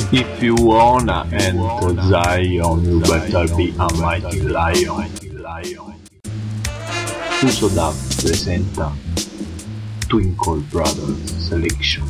If you wanna enter Zion, you better be a mighty lion. Uso Dub presenta Twinkle Brothers Selection.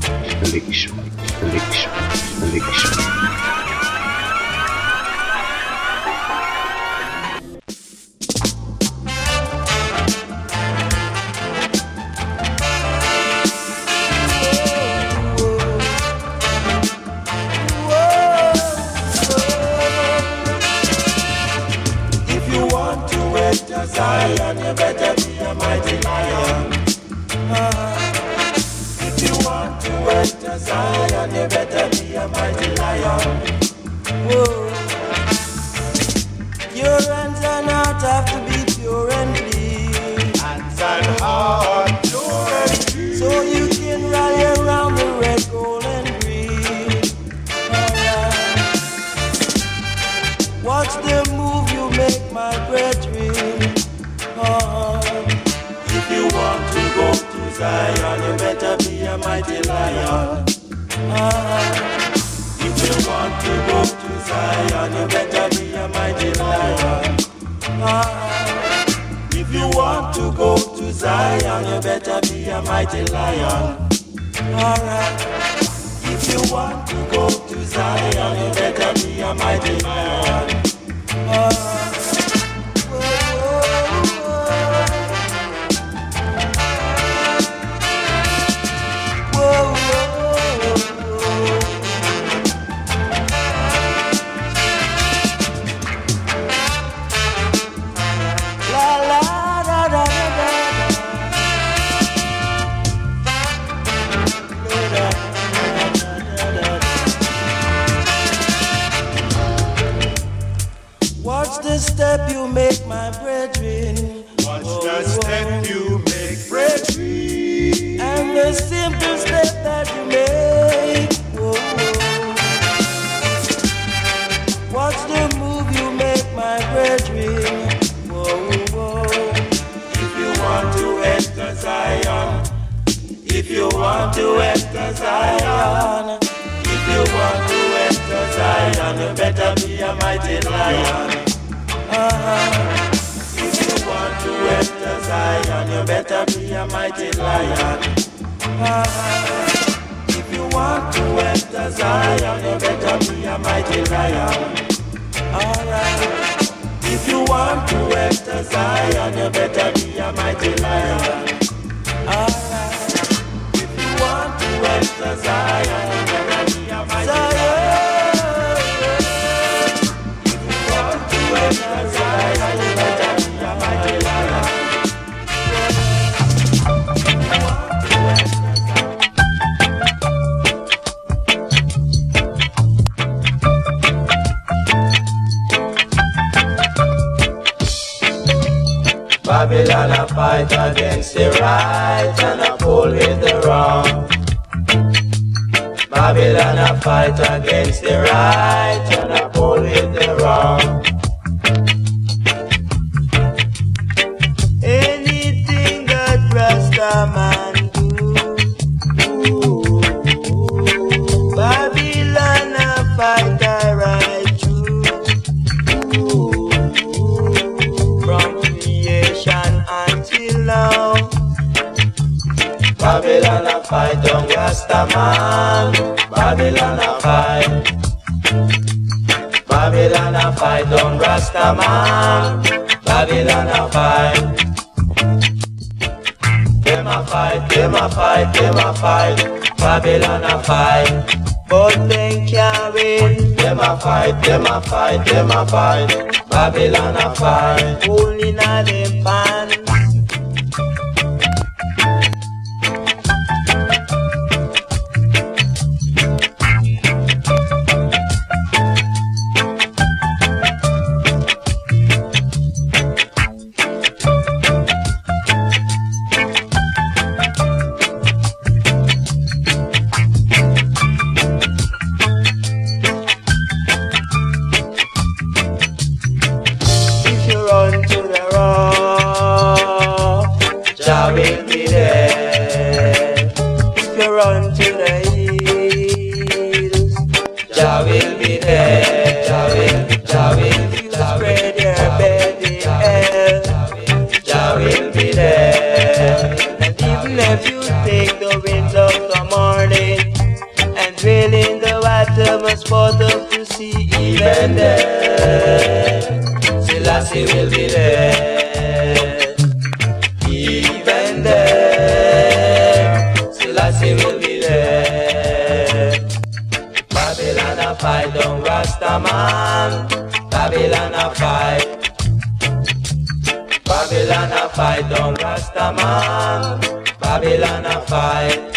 Zion, you better be a mighty lion. If you want to enter Zion, you better be a mighty lion. Whoa. Your hands and heart have to be pure and clean. Hands and heart, pure and clean. So you can rally around the red, gold, and green. Watch the move you make, my brethren. If you want to go to Zion, you better be a mighty lion. If you want to go to Zion, you better be a mighty lion. If you want to go to Zion, you better be a mighty lion. Alright. If you want to go to Zion, you better be a mighty lion. Watch the step you make, my brethren. Watch the step you make, brethren. And the simple step that you make. Whoa. Watch the move you make, my brethren. Whoa, whoa. If you want to enter Zion, if you want to enter Zion, if you want to enter Zion, you better be a mighty lion. If you want to enter Zion, you better be a mighty lion. If you want to enter Zion, you better be a mighty lion. Alright. If you want to enter Zion, you better be a mighty lion. Alright. If you want to enter Zion, you better be a mighty lion. If you want to enter Zion, you better be a mighty lion. Babylon a fight against the right and a pull with the wrong. Babylon a fight against the right and a pull with the wrong. Anything that Rasta man do, Babylon a fight the right through. From creation until now, Babylon a fight on Rasta man. Babylon a fight. Babylon a fight on Rasta man. Babylon a fight. Them a fight, them a fight, them a fight. Babylon a fight. But they can't win. Them a fight, them a fight, them a fight. Babylon a fight. Only na them pan. Jah will be there. Jah will spread your bed in hell. Jah will be there. And even if you take the winds of the morning and drill in the bottomless bottom to see, even there Selassie will be there. Even there Selassie will be there. Babylon a fight down Rastaman. Babylon a fight. Babylon a fight down Rastaman. Babylon a fight.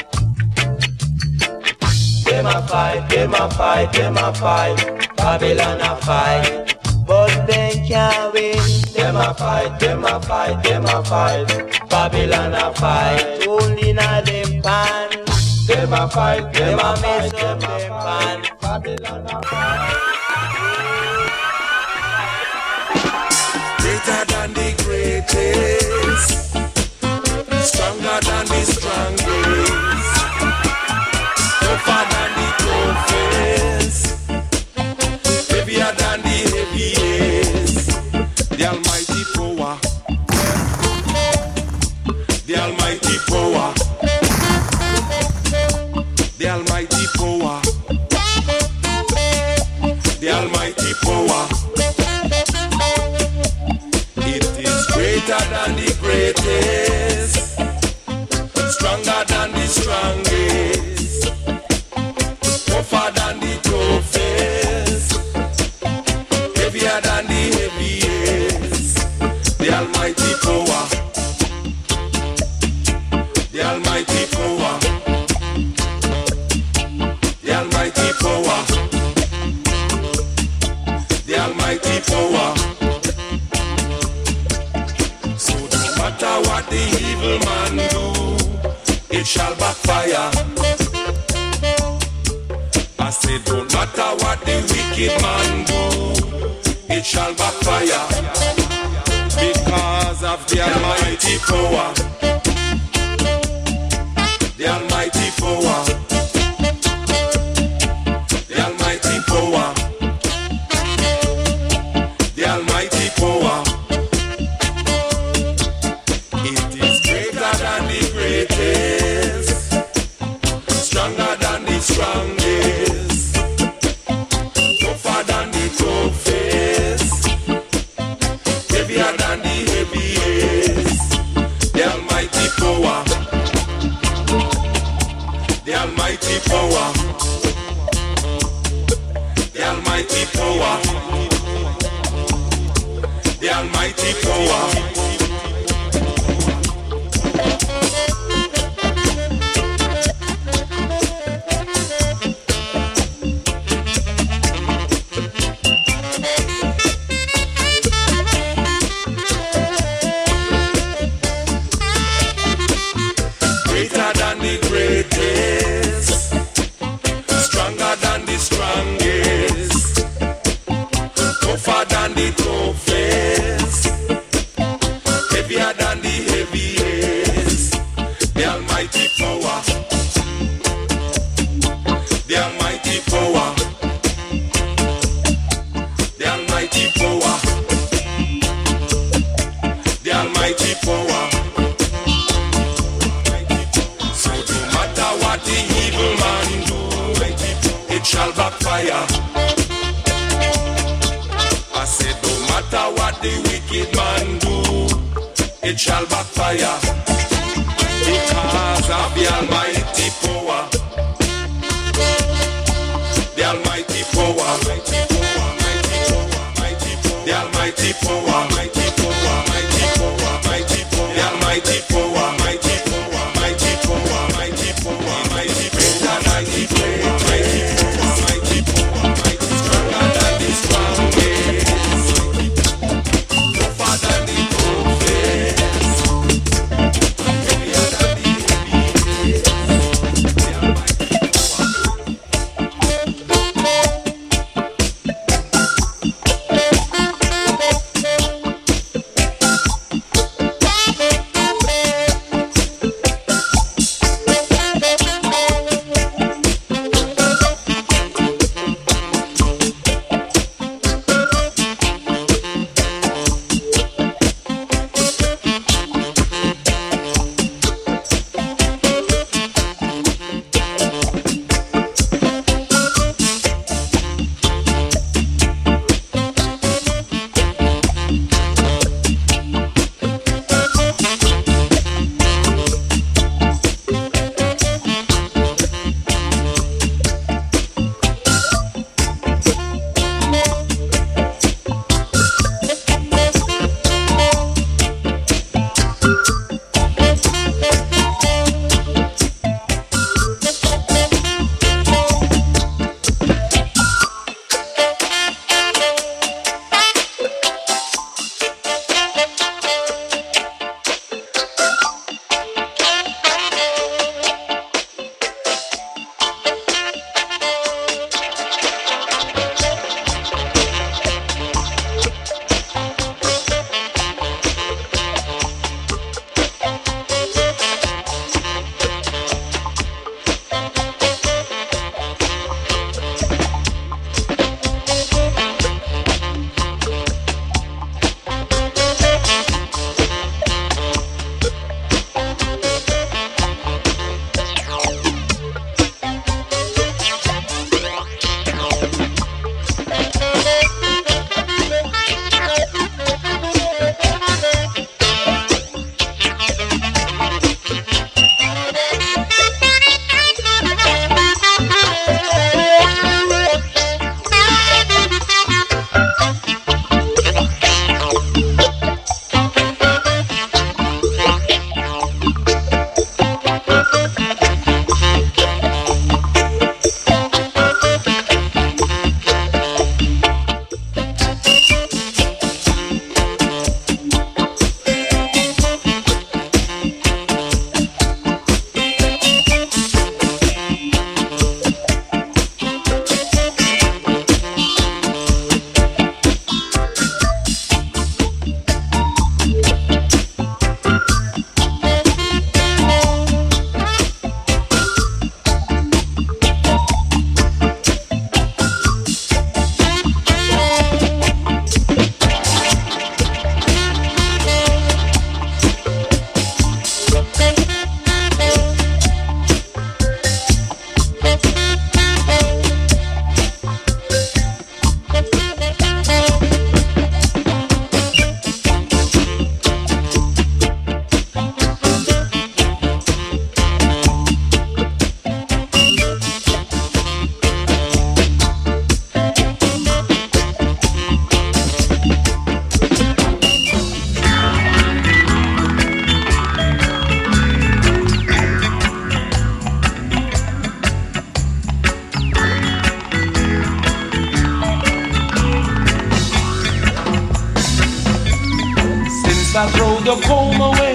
Them a fight, them a fight, them a fight. Babylon a fight, but they can't win. Them a fight, them a fight, them a fight. Babylon a fight, only na them pan. Them a fight, them a mess up them pan. Babylon a fight. Greater than the greatest, stronger than the strongest, tougher than the toughest, heavier than the heaviest. The almighty power, the almighty power, the almighty power, the almighty power. Greater than the greatest, stronger than the strongest, tougher than the toughest, heavier than the heaviest. The almighty power, the almighty power, the almighty power, the almighty power. No matter what the evil man do, it shall backfire. I said, no matter what the wicked man do, it shall backfire. Because of the almighty power, the almighty power, the almighty power, the almighty power. Stronger than the strongest, tougher than the toughest, heavier than the heaviest. The almighty power, the almighty power, the almighty power, the almighty power. It shall backfire because of the almighty power, the almighty power, the almighty power, mighty power, mighty power, mighty power, the almighty power, mighty power, mighty power, mighty power, mighty power, mighty power, mighty power, mighty power. Since I throw the comb away,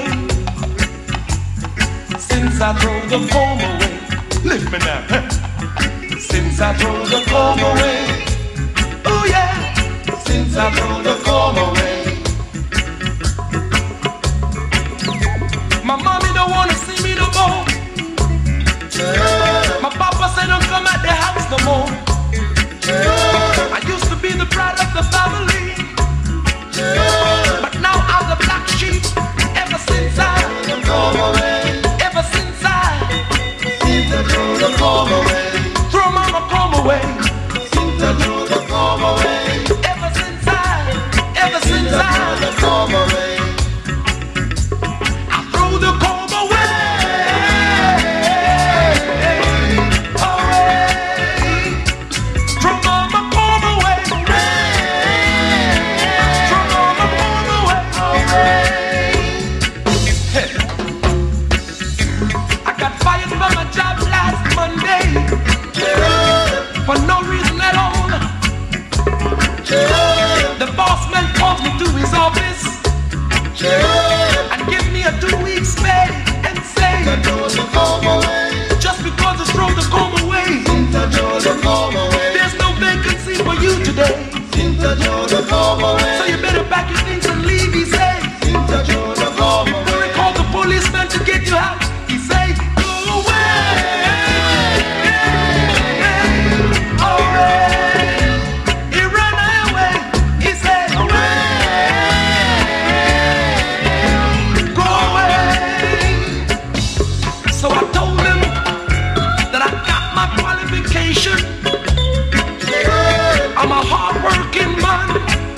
since I throw the comb away, lift me now. Since I throw the comb away, oh yeah. Since I throw the comb away, my mommy don't wanna see me no more. My papa said don't come at the house no more. I used to be the pride of the family, but now I'm the black sheep. Ever since I throw away, ever since I throw the comb away, throw mama comb away, since I throw the comb away. Ever since I throw the comb away, I throw the comb away, away. Throw mama comb away, throw mama comb away, hey. I got fired from my job last Monday for no reason at all. The boss man called me to his office and give me a 2 weeks pay and say, just because it's throw the comb away, there's no vacancy for you today. So you better pack your things and leave, he said. Gonna call the policeman to get you out. He said, go away, away. He ran away. He said, away, go away. So I told him that I got my qualification. I'm a hard-working man.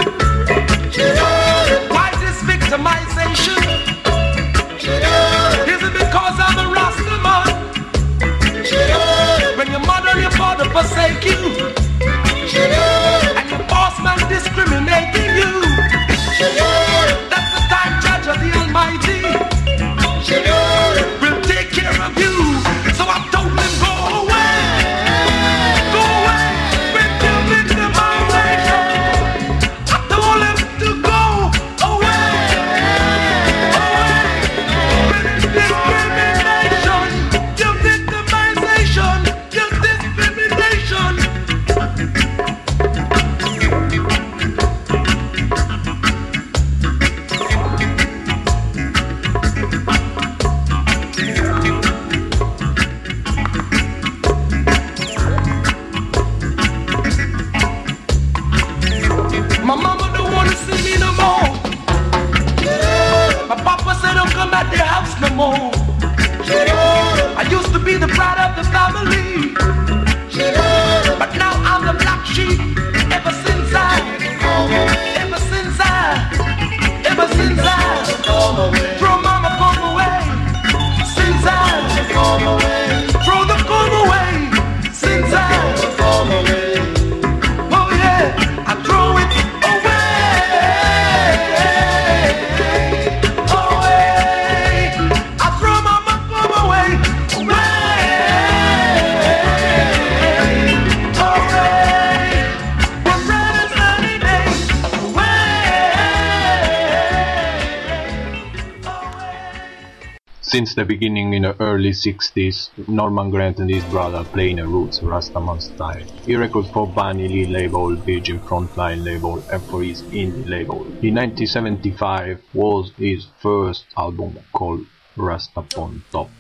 Why this victimization? Is it because I'm a Rasta man? When your mother and your father forsake you, and your boss man discriminating you, that's the time Judge of the Almighty will take care of you. So I told him, go away, with your victimization. I told him to go away, with discrimination, your victimization, your discrimination. My mama don't wanna see me no more. My papa said don't come at their house no more. I used to be the pride of the family, but now I'm the black sheep. Ever since I throw mama comb away, since I throw the comb away, since I oh yeah, I throw it away, away. I throw mama comb away, away. One bright and sunny day, Since the beginning in the early 60s, Norman Grant and his brother playing a roots Rastaman style. He records for Bunny Lee label, Virgin Frontline label and for his indie label. In 1975 was his first album called Rasta on Top.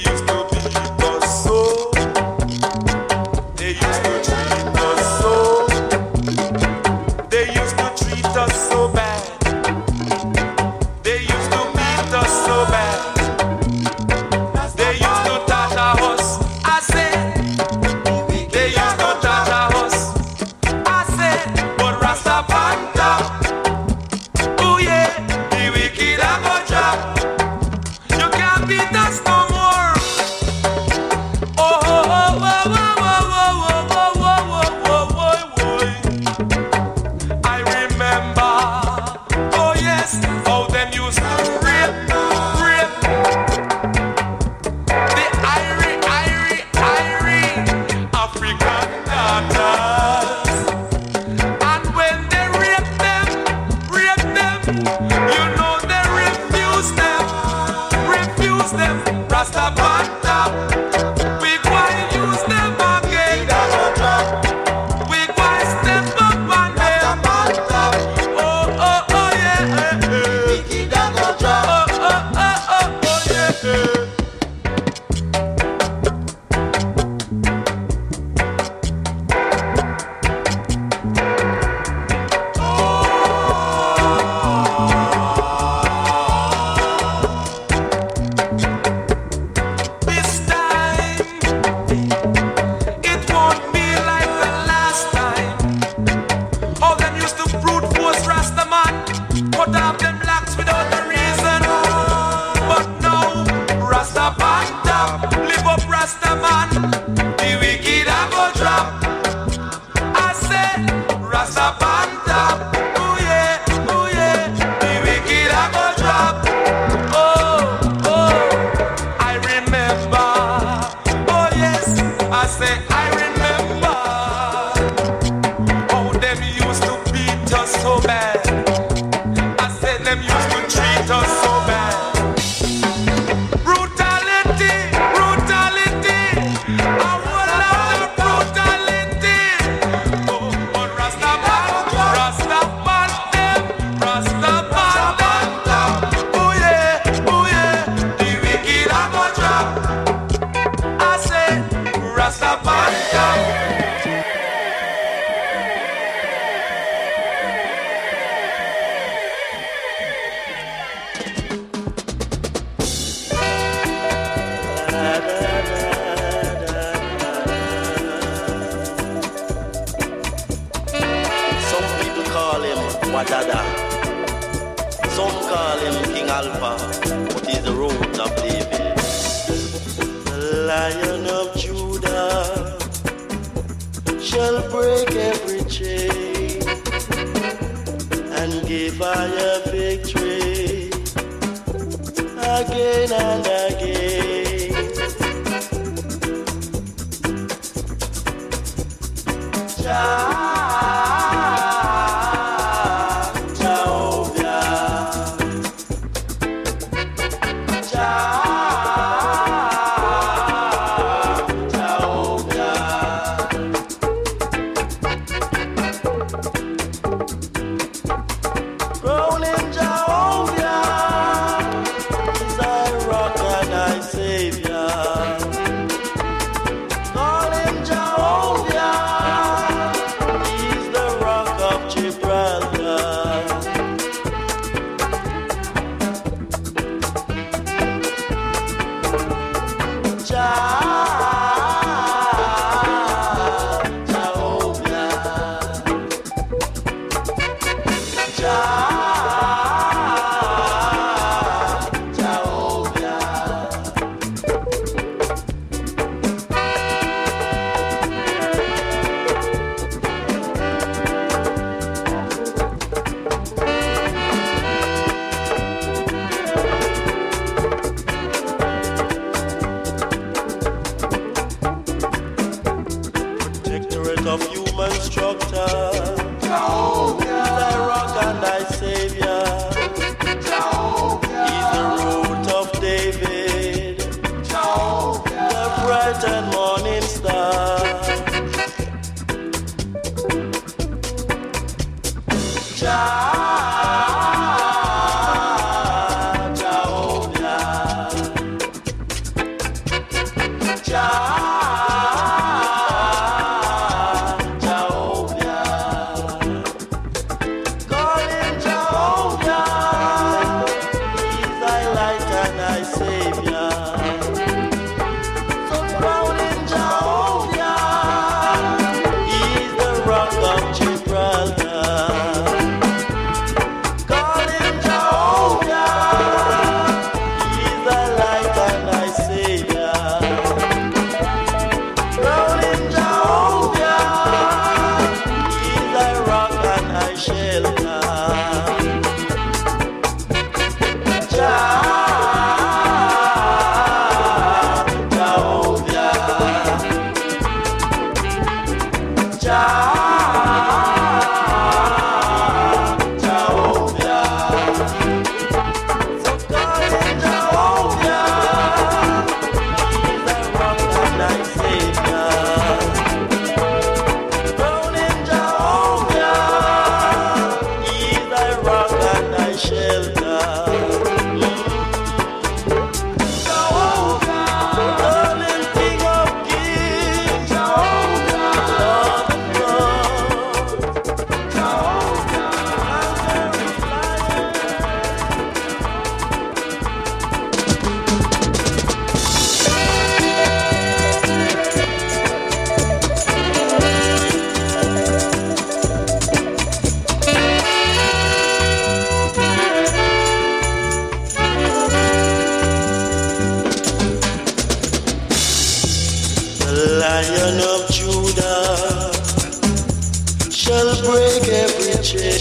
They used to treat us so. bad. I said them used to treat us so bad. Brutality, brutality. I will love the brutality. Oh, but Rastaman, Rastaman them, Rastaman them. Oh yeah, the wicked are gonna drop. I say Rastaman them. Some people call him Wadada. Some call him King Alpha, but he's the root of David. The Lion of Judah shall break every chain and give I a victory again and again. Rolling Jehovah is thy rock and thy savior. Calling Jehovah is the rock of Gibraltar. Protectorate of human structure. Thy rock and thy savior. He's the root of David. The bright and morning star. Calling Jehovah, he's thy light and thy savior. So calling Jehovah, he's the rock of Gibraltar. Calling Jehovah, he's thy light and thy savior. Calling Jehovah, he's thy rock and thy shelter. Lion of Judah shall break every chain.